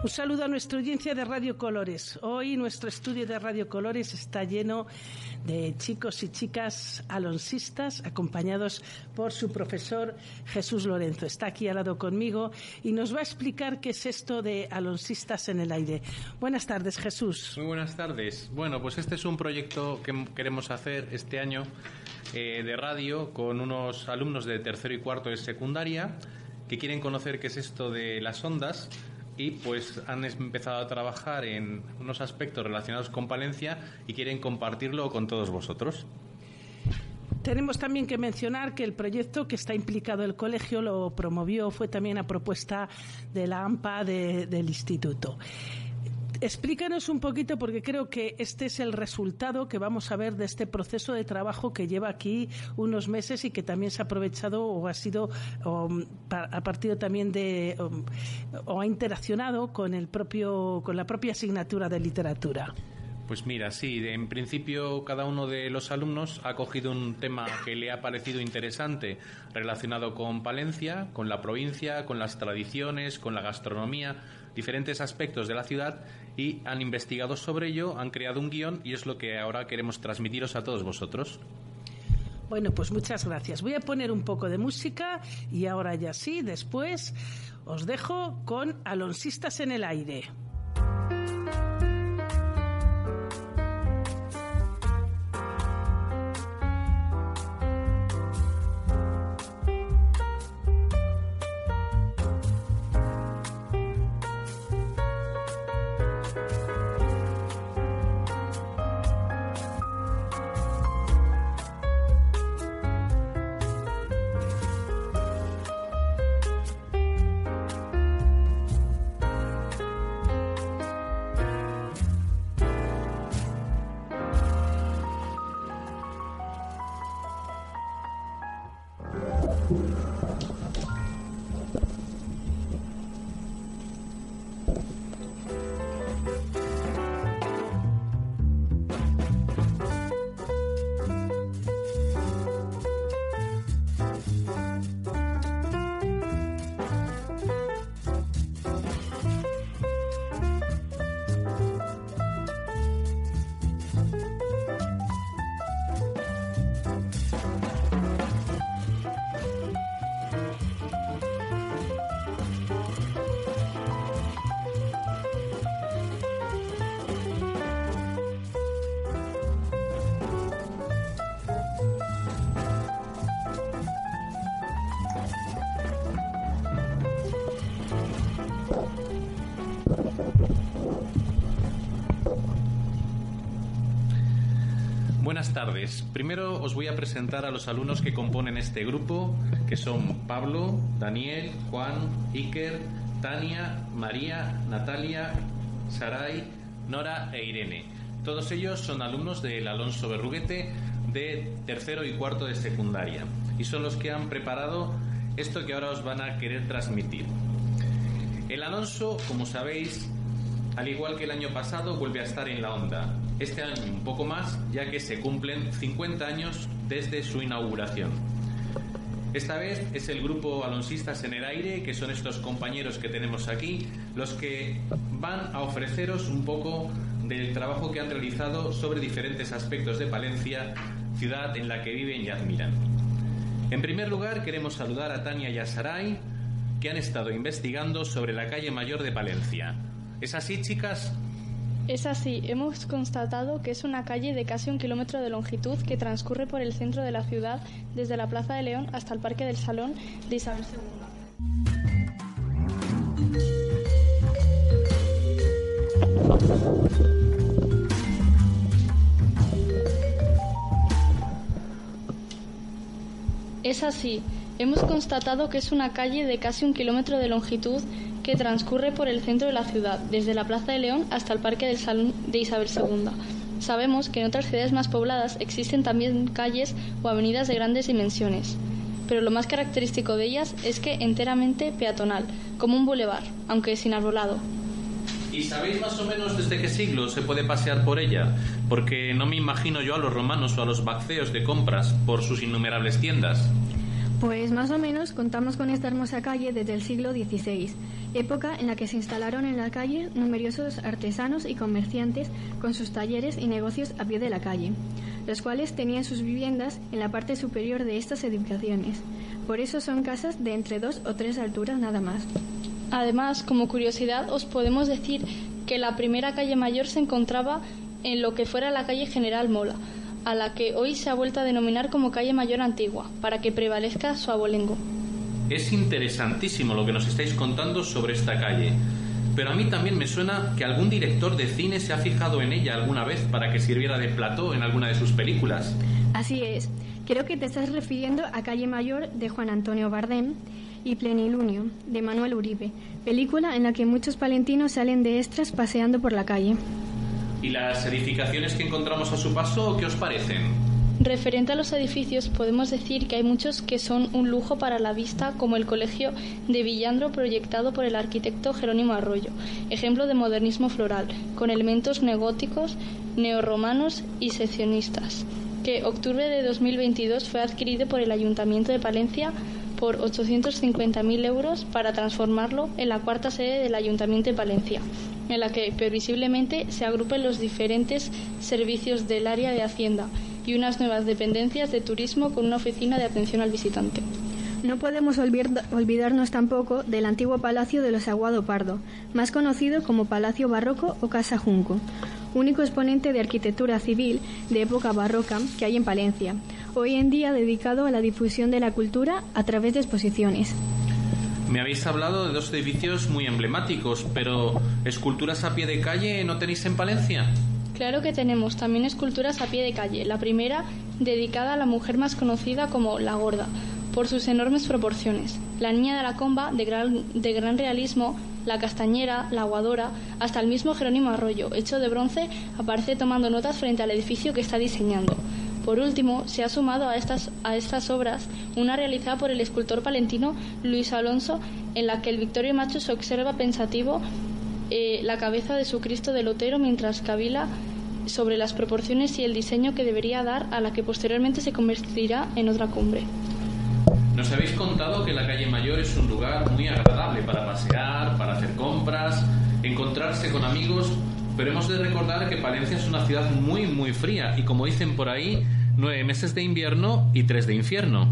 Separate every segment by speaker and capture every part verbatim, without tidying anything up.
Speaker 1: Un saludo a nuestra audiencia de Radio Colores. Hoy nuestro estudio de Radio Colores está lleno de chicos y chicas alonsistas, acompañados por su profesor Jesús Lorenzo. Está aquí al lado conmigo y nos va a explicar qué es esto de alonsistas en el aire. Buenas tardes, Jesús.
Speaker 2: Muy buenas tardes. Bueno, pues este es un proyecto que queremos hacer este año eh, de radio con unos alumnos de tercero y cuarto de secundaria que quieren conocer qué es esto de las ondas. Y pues han empezado a trabajar en unos aspectos relacionados con Palencia y quieren compartirlo con todos vosotros.
Speaker 1: Tenemos también que mencionar que el proyecto que está implicado el colegio lo promovió, fue también a propuesta de la A M P A de, del instituto. Explícanos un poquito, porque creo que este es el resultado que vamos a ver de este proceso de trabajo que lleva aquí unos meses y que también se ha aprovechado o ha sido o, a partir también de o, o ha interaccionado con el propio con la propia asignatura de literatura.
Speaker 2: Pues mira, sí, en principio cada uno de los alumnos ha cogido un tema que le ha parecido interesante relacionado con Palencia, con la provincia, con las tradiciones, con la gastronomía, diferentes aspectos de la ciudad, y han investigado sobre ello, han creado un guión y es lo que ahora queremos transmitiros a todos vosotros.
Speaker 1: Bueno, pues muchas gracias. Voy a poner un poco de música y ahora ya sí, después os dejo con Alonsistas en el Aire.
Speaker 2: Buenas tardes. Primero os voy a presentar a los alumnos que componen este grupo, que son Pablo, Daniel, Juan, Iker, Tania, María, Natalia, Saray, Nora e Irene. Todos ellos son alumnos del Alonso Berruguete de tercero y cuarto de secundaria y son los que han preparado esto que ahora os van a querer transmitir. El Alonso, como sabéis, al igual que el año pasado, vuelve a estar en la onda. Este año un poco más, ya que se cumplen cincuenta años desde su inauguración. Esta vez es el grupo Alonsistas en el Aire, que son estos compañeros que tenemos aquí, los que van a ofreceros un poco del trabajo que han realizado sobre diferentes aspectos de Palencia, ciudad en la que viven y admiran. En primer lugar, queremos saludar a Tania y a Saray, que han estado investigando sobre la calle mayor de Palencia. ¿Es así, chicas?
Speaker 3: Es así, hemos constatado que es una calle de casi un kilómetro de longitud que transcurre por el centro de la ciudad, desde la Plaza de León hasta el Parque del Salón de Isabel segunda. Es así, hemos constatado que es una calle de casi un kilómetro de longitud que transcurre por el centro de la ciudad, desde la Plaza de León hasta el Parque del Salón de Isabel segunda. Sabemos que en otras ciudades más pobladas existen también calles o avenidas de grandes dimensiones, pero lo más característico de ellas es que enteramente peatonal, como un bulevar, aunque sin arbolado.
Speaker 2: ¿Y sabéis más o menos desde qué siglo se puede pasear por ella? Porque no me imagino yo a los romanos o a los bacceos de compras por sus innumerables tiendas.
Speaker 4: Pues más o menos contamos con esta hermosa calle desde el siglo dieciséis, época en la que se instalaron en la calle numerosos artesanos y comerciantes con sus talleres y negocios a pie de la calle, los cuales tenían sus viviendas en la parte superior de estas edificaciones. Por eso son casas de entre dos o tres alturas nada más.
Speaker 3: Además, como curiosidad, os podemos decir que la primera calle mayor se encontraba en lo que fuera la calle General Mola, a la que hoy se ha vuelto a denominar como calle mayor antigua, para que prevalezca su abolengo.
Speaker 2: Es interesantísimo lo que nos estáis contando sobre esta calle, pero a mí también me suena que algún director de cine se ha fijado en ella alguna vez para que sirviera de plató en alguna de sus películas.
Speaker 4: Así es, creo que te estás refiriendo a Calle Mayor de Juan Antonio Bardem y Plenilunio de Manuel Uribe, película en la que muchos palentinos salen de extras paseando por la calle.
Speaker 2: ¿Y las edificaciones que encontramos a su paso, qué os parecen?
Speaker 3: Referente a los edificios, podemos decir que hay muchos que son un lujo para la vista, como el Colegio de Villandro, proyectado por el arquitecto Jerónimo Arroyo, ejemplo de modernismo floral, con elementos neogóticos, neorromanos y secesionistas, que octubre de dos mil veintidós fue adquirido por el Ayuntamiento de Palencia por ochocientos cincuenta mil euros para transformarlo en la cuarta sede del Ayuntamiento de Palencia, en la que previsiblemente se agrupen los diferentes servicios del área de Hacienda y unas nuevas dependencias de turismo con una oficina de atención al visitante.
Speaker 4: No podemos olvidarnos tampoco del antiguo Palacio de los Aguado Pardo, más conocido como Palacio Barroco o Casa Junco, único exponente de arquitectura civil de época barroca que hay en Palencia, hoy en día dedicado a la difusión de la cultura a través de exposiciones.
Speaker 2: Me habéis hablado de dos edificios muy emblemáticos, pero ¿esculturas a pie de calle no tenéis en Palencia?
Speaker 3: Claro que tenemos también esculturas a pie de calle. La primera, dedicada a la mujer más conocida como La Gorda, por sus enormes proporciones. La Niña de la Comba, de gran, de gran realismo, la Castañera, la Aguadora, hasta el mismo Jerónimo Arroyo, hecho de bronce, aparece tomando notas frente al edificio que está diseñando. Por último, se ha sumado a estas, a estas obras una realizada por el escultor palentino Luis Alonso, en la que el Victorio Macho se observa pensativo eh, la cabeza de su Cristo del Otero mientras cavila sobre las proporciones y el diseño que debería dar a la que posteriormente se convertirá en otra cumbre.
Speaker 2: Nos habéis contado que la calle Mayor es un lugar muy agradable para pasear, para hacer compras, encontrarse con amigos, pero hemos de recordar que Palencia es una ciudad muy, muy fría y, como dicen por ahí, nueve meses de invierno y tres de infierno.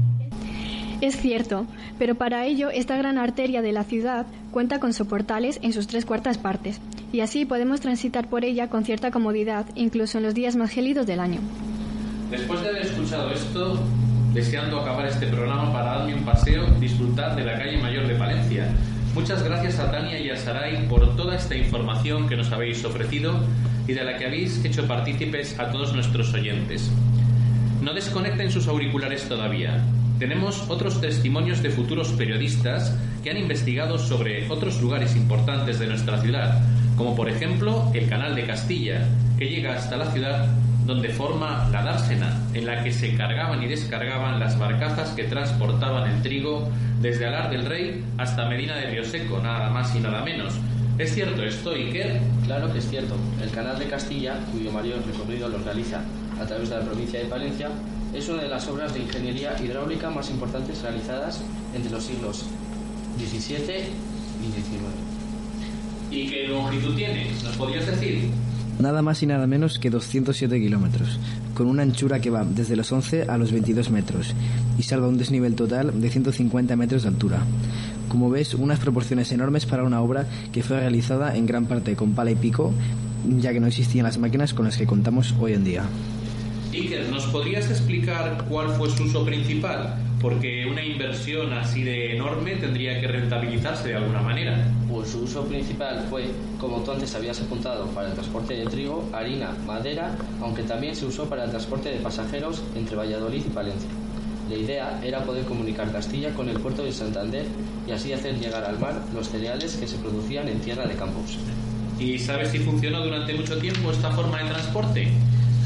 Speaker 4: Es cierto, pero para ello esta gran arteria de la ciudad cuenta con soportales en sus tres cuartas partes, y así podemos transitar por ella con cierta comodidad, incluso en los días más gélidos del año.
Speaker 2: Después de haber escuchado esto, deseando acabar este programa para darme un paseo, disfrutar de la calle Mayor de Palencia. Muchas gracias a Tania y a Saray por toda esta información que nos habéis ofrecido y de la que habéis hecho partícipes a todos nuestros oyentes. No desconecten sus auriculares todavía. Tenemos otros testimonios de futuros periodistas que han investigado sobre otros lugares importantes de nuestra ciudad, como por ejemplo el Canal de Castilla, que llega hasta la ciudad, donde forma la dársena, en la que se cargaban y descargaban las barcazas que transportaban el trigo desde Alar del Rey hasta Medina de Rioseco, nada más y nada menos. ¿Es cierto esto, Iker?
Speaker 5: Claro que es cierto. El Canal de Castilla, cuyo mayor recorrido lo realiza a través de la provincia de Palencia, es una de las obras de ingeniería hidráulica más importantes realizadas entre los siglos diecisiete y diecinueve.
Speaker 2: ¿Y qué longitud tiene? ¿Nos podrías decir?
Speaker 6: Nada más y nada menos que doscientos siete kilómetros, con una anchura que va desde los once a los veintidós metros y salva un desnivel total de ciento cincuenta metros de altura. Como ves, unas proporciones enormes para una obra que fue realizada en gran parte con pala y pico, ya que no existían las máquinas con las que contamos hoy en día.
Speaker 2: Iker, ¿nos podrías explicar cuál fue su uso principal? Porque una inversión así de enorme tendría que rentabilizarse de alguna manera.
Speaker 5: Pues su uso principal fue, como tú antes habías apuntado, para el transporte de trigo, harina, madera, aunque también se usó para el transporte de pasajeros entre Valladolid y Palencia. La idea era poder comunicar Castilla con el puerto de Santander y así hacer llegar al mar los cereales que se producían en tierra de Campos.
Speaker 2: ¿Y sabes si funcionó durante mucho tiempo esta forma de transporte?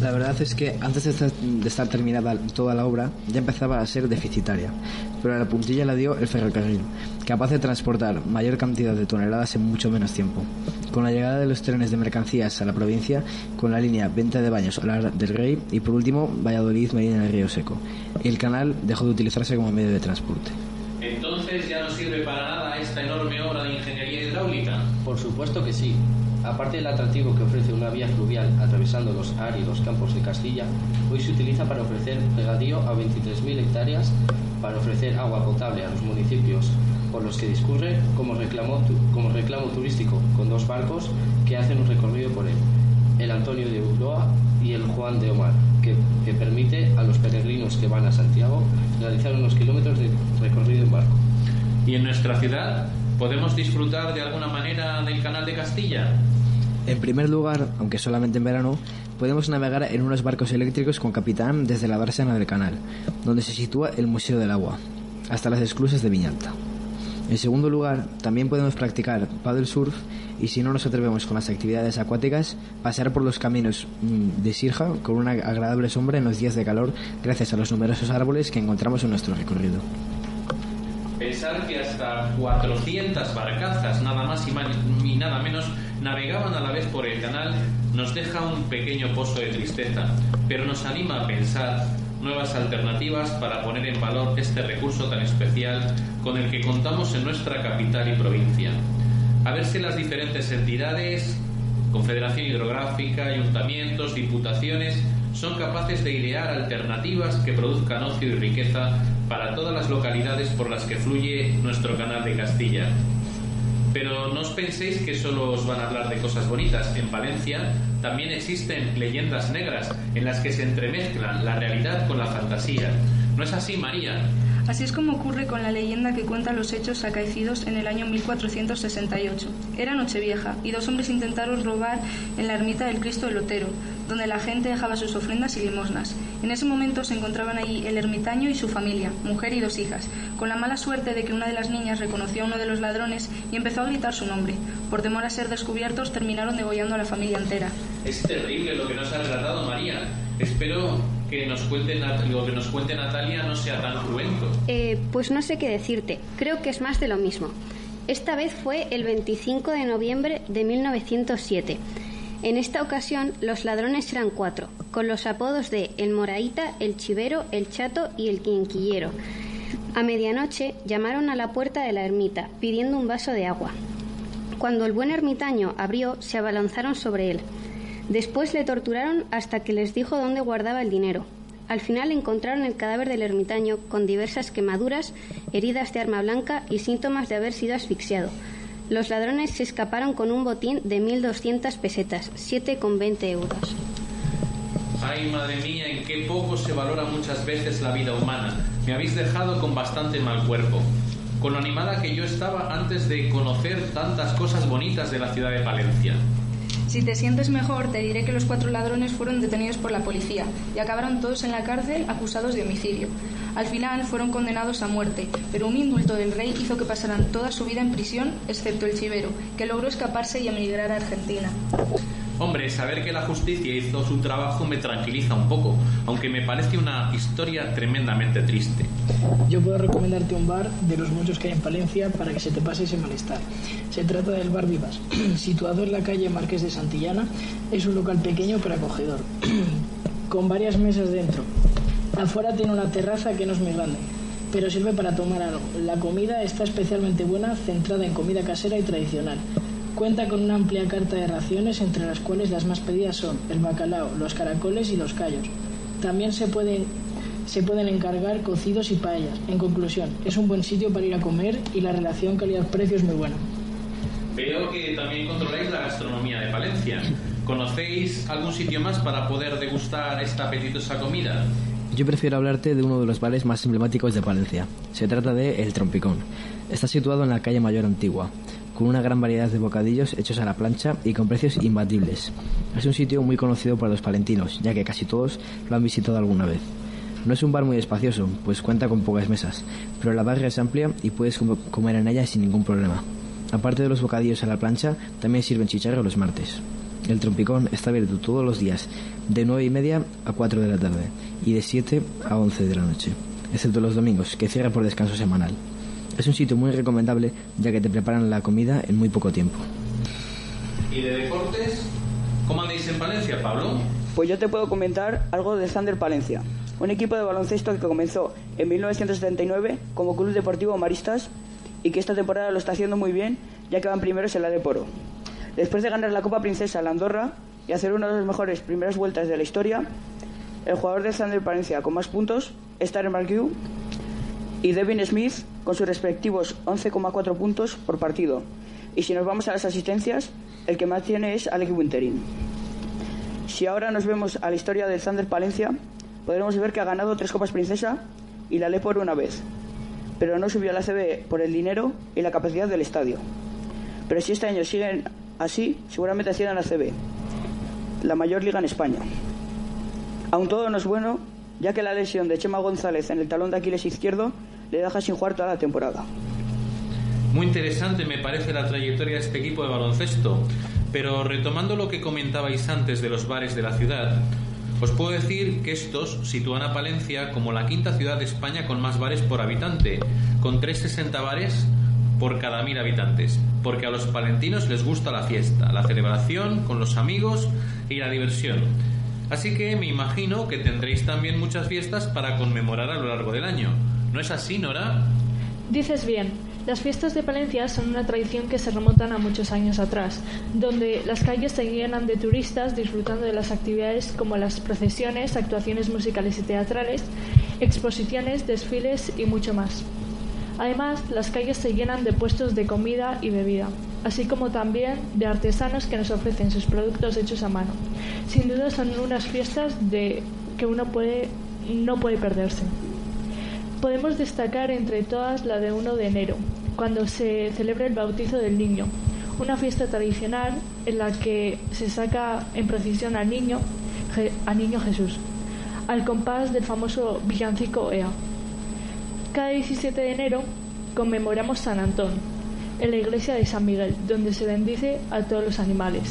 Speaker 6: La verdad es que antes de estar, de estar terminada toda la obra ya empezaba a ser deficitaria, pero a la puntilla la dio el ferrocarril, capaz de transportar mayor cantidad de toneladas en mucho menos tiempo. Con la llegada de los trenes de mercancías a la provincia, con la línea Venta de Baños a la del Rey y por último Valladolid-Medina del Río Seco, el canal dejó de utilizarse como medio de transporte.
Speaker 2: ¿Entonces ya no sirve para nada esta enorme obra de ingeniería hidráulica?
Speaker 5: Por supuesto que sí. Aparte del atractivo que ofrece una vía fluvial atravesando los áridos campos de Castilla, hoy se utiliza para ofrecer regadío a veintitrés mil hectáreas, para ofrecer agua potable a los municipios por los que discurre como reclamo, como reclamo turístico, con dos barcos que hacen un recorrido por él, el Antonio de Ulloa y el Juan de Omar, que, que permite a los peregrinos que van a Santiago realizar unos kilómetros de recorrido en barco.
Speaker 2: ¿Y en nuestra ciudad podemos disfrutar de alguna manera del Canal de Castilla?
Speaker 6: En primer lugar, aunque solamente en verano, podemos navegar en unos barcos eléctricos con capitán desde la dársena del canal, donde se sitúa el Museo del Agua, hasta las esclusas de Viñalta. En segundo lugar, también podemos practicar paddle surf y, si no nos atrevemos con las actividades acuáticas, pasear por los caminos de Sirja con una agradable sombra en los días de calor gracias a los numerosos árboles que encontramos en nuestro recorrido.
Speaker 2: Pensar que hasta cuatrocientas barcazas, nada más y, man, y nada menos, navegaban a la vez por el canal nos deja un pequeño pozo de tristeza, pero nos anima a pensar nuevas alternativas para poner en valor este recurso tan especial con el que contamos en nuestra capital y provincia. A ver si las diferentes entidades, Confederación Hidrográfica, ayuntamientos, diputaciones, son capaces de idear alternativas que produzcan ocio y riqueza para todas las localidades por las que fluye nuestro Canal de Castilla. Pero no os penséis que solo os van a hablar de cosas bonitas. En Palencia también existen leyendas negras en las que se entremezclan la realidad con la fantasía. ¿No es así, María?
Speaker 7: Así es como ocurre con la leyenda que cuenta los hechos acaecidos en el año mil cuatrocientos sesenta y ocho. Era Nochevieja y dos hombres intentaron robar en la ermita del Cristo del Otero, donde la gente dejaba sus ofrendas y limosnas. En ese momento se encontraban allí el ermitaño y su familia, mujer y dos hijas, con la mala suerte de que una de las niñas reconoció a uno de los ladrones y empezó a gritar su nombre. Por temor a ser descubiertos, terminaron degollando a la familia entera.
Speaker 2: Es terrible lo que nos ha relatado María. Espero que nos cuente, lo que nos cuente Natalia no sea tan cruento.
Speaker 8: Eh, pues no sé qué decirte. Creo que es más de lo mismo. Esta vez fue el veinticinco de noviembre de mil novecientos siete. En esta ocasión los ladrones eran cuatro, con los apodos de el Moraíta, el Chivero, el Chato y el Quinquillero. A medianoche llamaron a la puerta de la ermita pidiendo un vaso de agua. Cuando el buen ermitaño abrió, se abalanzaron sobre él. Después le torturaron hasta que les dijo dónde guardaba el dinero. Al final encontraron el cadáver del ermitaño con diversas quemaduras, heridas de arma blanca y síntomas de haber sido asfixiado. Los ladrones se escaparon con un botín de mil doscientas pesetas, siete con veinte euros.
Speaker 2: Ay, madre mía, en qué poco se valora muchas veces la vida humana. Me habéis dejado con bastante mal cuerpo. Con lo animada que yo estaba antes de conocer tantas cosas bonitas de la ciudad de Palencia.
Speaker 7: Si te sientes mejor, te diré que los cuatro ladrones fueron detenidos por la policía y acabaron todos en la cárcel acusados de homicidio. Al final fueron condenados a muerte, pero un indulto del rey hizo que pasaran toda su vida en prisión, excepto el Chivero, que logró escaparse y emigrar a Argentina.
Speaker 2: Hombre, saber que la justicia hizo su trabajo me tranquiliza un poco, aunque me parece una historia tremendamente triste.
Speaker 9: Yo puedo recomendarte un bar de los muchos que hay en Palencia para que se te pase ese malestar. Se trata del Bar Vivas, situado en la calle Marqués de Santillana. Es un local pequeño pero acogedor, con varias mesas dentro. Afuera tiene una terraza que no es muy grande, pero sirve para tomar algo. La comida está especialmente buena, centrada en comida casera y tradicional. Cuenta con una amplia carta de raciones, entre las cuales las más pedidas son el bacalao, los caracoles y los callos. También se pueden, se pueden encargar cocidos y paellas. En conclusión, es un buen sitio para ir a comer y la relación calidad-precio es muy buena.
Speaker 2: Veo que también controláis la gastronomía de Palencia. ¿Conocéis algún sitio más para poder degustar esta apetitosa comida?
Speaker 6: Yo prefiero hablarte de uno de los bares más emblemáticos de Palencia. Se trata de El Trompicón. Está situado en la calle Mayor Antigua, con una gran variedad de bocadillos hechos a la plancha y con precios imbatibles. Es un sitio muy conocido por los palentinos, ya que casi todos lo han visitado alguna vez. No es un bar muy espacioso, pues cuenta con pocas mesas, pero la barra es amplia y puedes comer en ella sin ningún problema. Aparte de los bocadillos a la plancha, también sirven chicharro los martes. El Trompicón está abierto todos los días de nueve y media a cuatro de la tarde y de siete a once de la noche, excepto los domingos, que cierra por descanso semanal. Es un sitio muy recomendable ya que te preparan la comida en muy poco tiempo.
Speaker 2: ¿Y de deportes? ¿Cómo andáis en Palencia, Pablo?
Speaker 10: Pues yo te puedo comentar algo del Thunder Palencia, un equipo de baloncesto que comenzó en mil novecientos setenta y nueve como Club Deportivo Maristas y que esta temporada lo está haciendo muy bien ya que van primeros en la Lep Oro. Después de ganar la Copa Princesa a la Andorra y hacer una de las mejores primeras vueltas de la historia, el jugador del Thunder Palencia con más puntos es Tyrone Margue y Devin Smith con sus respectivos once coma cuatro puntos por partido. Y si nos vamos a las asistencias, el que más tiene es Alec Winterin. Si ahora nos vemos a la historia del Thunder Palencia, podremos ver que ha ganado tres Copas Princesa y la Lep Oro una vez, pero no subió a la C B por el dinero y la capacidad del estadio. Pero si este año siguen así, seguramente asciendan a la C B, la mayor liga en España. Aún todo no es bueno, ya que la lesión de Chema González en el talón de Aquiles izquierdo le deja sin jugar toda la temporada.
Speaker 2: Muy interesante me parece la trayectoria de este equipo de baloncesto, pero retomando lo que comentabais antes de los bares de la ciudad, os puedo decir que estos sitúan a Palencia como la quinta ciudad de España con más bares por habitante, con trescientos sesenta bares por cada mil habitantes, porque a los palentinos les gusta la fiesta, la celebración con los amigos y la diversión. Así que me imagino que tendréis también muchas fiestas para conmemorar a lo largo del año. ¿No es así, Nora?
Speaker 11: Dices bien. Las fiestas de Palencia son una tradición que se remontan a muchos años atrás, donde las calles se llenan de turistas disfrutando de las actividades como las procesiones, actuaciones musicales y teatrales, exposiciones, desfiles y mucho más. Además, las calles se llenan de puestos de comida y bebida, así como también de artesanos que nos ofrecen sus productos hechos a mano. Sin duda son unas fiestas de que uno puede, no puede perderse. Podemos destacar entre todas la de uno de enero, cuando se celebra el bautizo del niño, una fiesta tradicional en la que se saca en procesión al niño, al niño Jesús, al compás del famoso villancico Ea. Cada diecisiete de enero conmemoramos San Antón, en la iglesia de San Miguel, donde se bendice a todos los animales.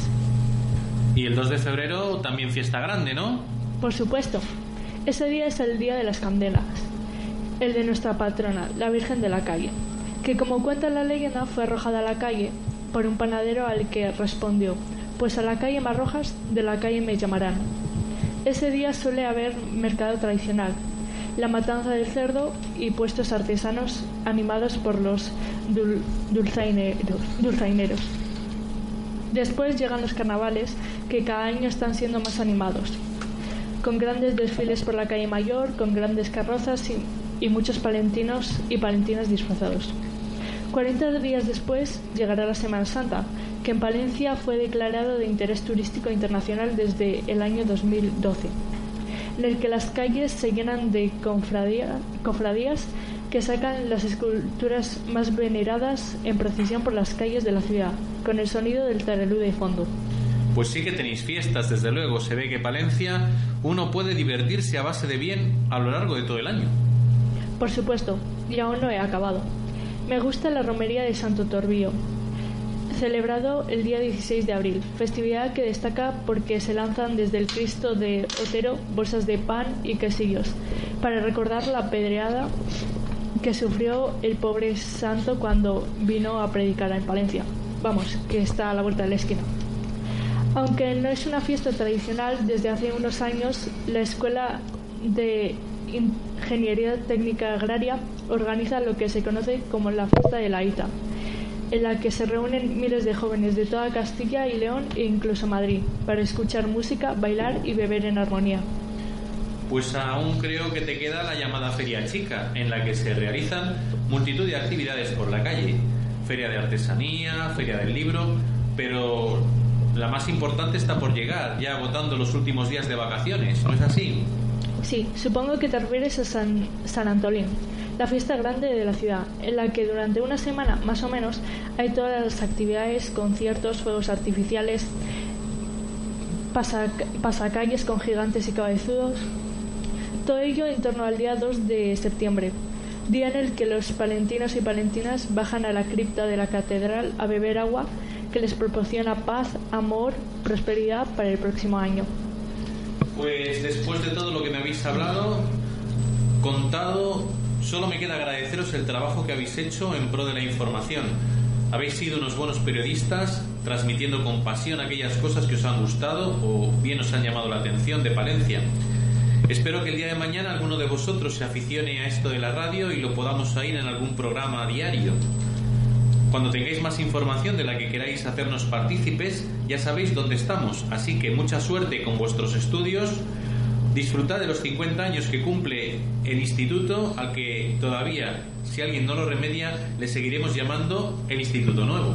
Speaker 2: Y el dos de febrero también fiesta grande, ¿no?
Speaker 11: Por supuesto. Ese día es el día de las candelas, el de nuestra patrona, la Virgen de la Calle, que como cuenta la leyenda fue arrojada a la calle por un panadero al que respondió: pues a la calle me arrojas, de la calle me llamarán. Ese día suele haber mercado tradicional, la matanza del cerdo y puestos artesanos animados por los dul dulzaineros, dulzaineros. Después llegan los carnavales, que cada año están siendo más animados, con grandes desfiles por la calle Mayor, con grandes carrozas y y muchos palentinos y palentinas disfrazados. cuarenta días después llegará la Semana Santa, que en Palencia fue declarado de interés turístico internacional desde el año dos mil doce, en el que las calles se llenan de confradía, cofradías que sacan las esculturas más veneradas en procesión por las calles de la ciudad, con el sonido del taralú de fondo.
Speaker 2: Pues sí que tenéis fiestas, desde luego. Se ve que Palencia uno puede divertirse a base de bien a lo largo de todo el año.
Speaker 11: Por supuesto, y aún no he acabado. Me gusta la romería de Santo Toribio, celebrado el día dieciséis de abril, festividad que destaca porque se lanzan desde el Cristo de Otero bolsas de pan y quesillos, para recordar la pedreada que sufrió el pobre santo cuando vino a predicar en Palencia. Vamos, que está a la vuelta de la esquina. Aunque no es una fiesta tradicional, desde hace unos años la Escuela de Ingeniería Técnica Agraria organiza lo que se conoce como la Fiesta de la Ita, en la que se reúnen miles de jóvenes de toda Castilla y León e incluso Madrid para escuchar música, bailar y beber en armonía.
Speaker 2: Pues aún creo que te queda la llamada Feria Chica, en la que se realizan multitud de actividades por la calle, feria de artesanía, feria del libro, pero la más importante está por llegar, ya agotando los últimos días de vacaciones, ¿no es así?
Speaker 11: Sí, supongo que te refieres a San, San Antolín, la fiesta grande de la ciudad, en la que durante una semana, más o menos, hay todas las actividades, conciertos, fuegos artificiales, pasac pasacalles con gigantes y cabezudos. Todo ello en torno al día dos de septiembre, día en el que los palentinos y palentinas bajan a la cripta de la catedral a beber agua que les proporciona paz, amor, prosperidad para el próximo año.
Speaker 2: Pues después de todo lo que me habéis hablado, contado, solo me queda agradeceros el trabajo que habéis hecho en pro de la información. Habéis sido unos buenos periodistas, transmitiendo con pasión aquellas cosas que os han gustado o bien os han llamado la atención de Palencia. Espero que el día de mañana alguno de vosotros se aficione a esto de la radio y lo podamos oír en algún programa diario. Cuando tengáis más información de la que queráis hacernos partícipes, ya sabéis dónde estamos, así que mucha suerte con vuestros estudios. Disfrutad de los cincuenta años que cumple el instituto, al que todavía, si alguien no lo remedia, le seguiremos llamando el Instituto Nuevo.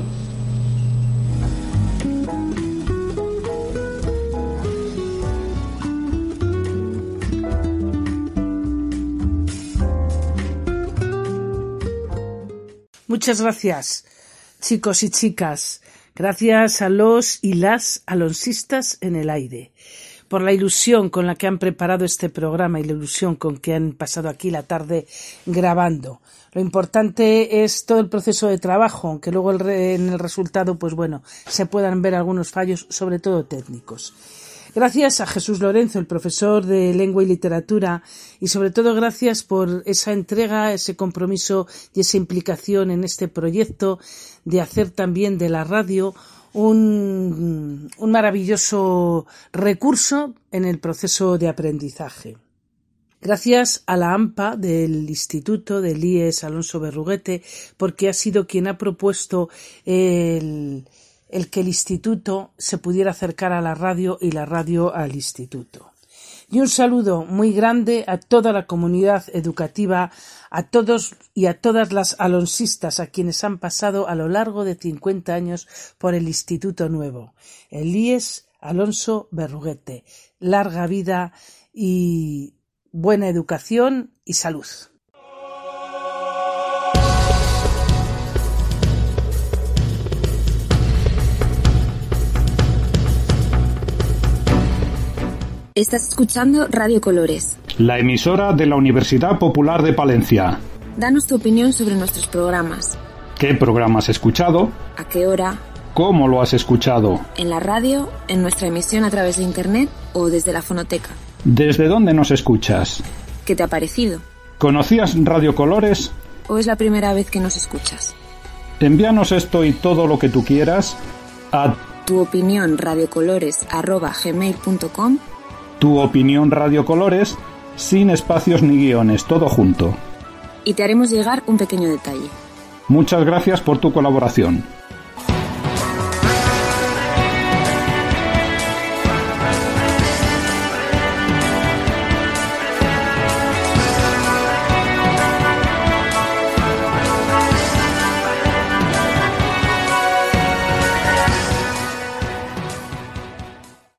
Speaker 1: Muchas gracias, chicos y chicas. Gracias a los y las alonsistas en el aire, por la ilusión con la que han preparado este programa y la ilusión con que han pasado aquí la tarde grabando. Lo importante es todo el proceso de trabajo, aunque luego el re, en el resultado, pues bueno, se puedan ver algunos fallos, sobre todo técnicos. Gracias a Jesús Lorenzo, el profesor de Lengua y Literatura, y sobre todo gracias por esa entrega, ese compromiso y esa implicación en este proyecto de hacer también de la radio un, un maravilloso recurso en el proceso de aprendizaje. Gracias a la AMPA del Instituto del I E S Alonso Berruguete, porque ha sido quien ha propuesto el el que el instituto se pudiera acercar a la radio y la radio al instituto. Y un saludo muy grande a toda la comunidad educativa, a todos y a todas las alonsistas a quienes han pasado a lo largo de cincuenta años por el Instituto Nuevo, el I E S Alonso Berruguete. Larga vida y buena educación y salud.
Speaker 12: Estás escuchando Radio Colores,
Speaker 13: la emisora de la Universidad Popular de Palencia.
Speaker 12: Danos tu opinión sobre nuestros programas.
Speaker 13: ¿Qué programa has escuchado?
Speaker 12: ¿A qué hora?
Speaker 13: ¿Cómo lo has escuchado?
Speaker 12: ¿En la radio, en nuestra emisión a través de internet o desde la fonoteca?
Speaker 13: ¿Desde dónde nos escuchas?
Speaker 12: ¿Qué te ha parecido?
Speaker 13: ¿Conocías Radio Colores?
Speaker 12: ¿O es la primera vez que nos escuchas?
Speaker 13: Envíanos esto y todo lo que tú quieras a
Speaker 12: tu opinión radiocolores arroba gmail punto com.
Speaker 13: Tu opinión Radio Colores, sin espacios ni guiones, todo junto.
Speaker 12: Y te haremos llegar un pequeño detalle.
Speaker 13: Muchas gracias por tu colaboración.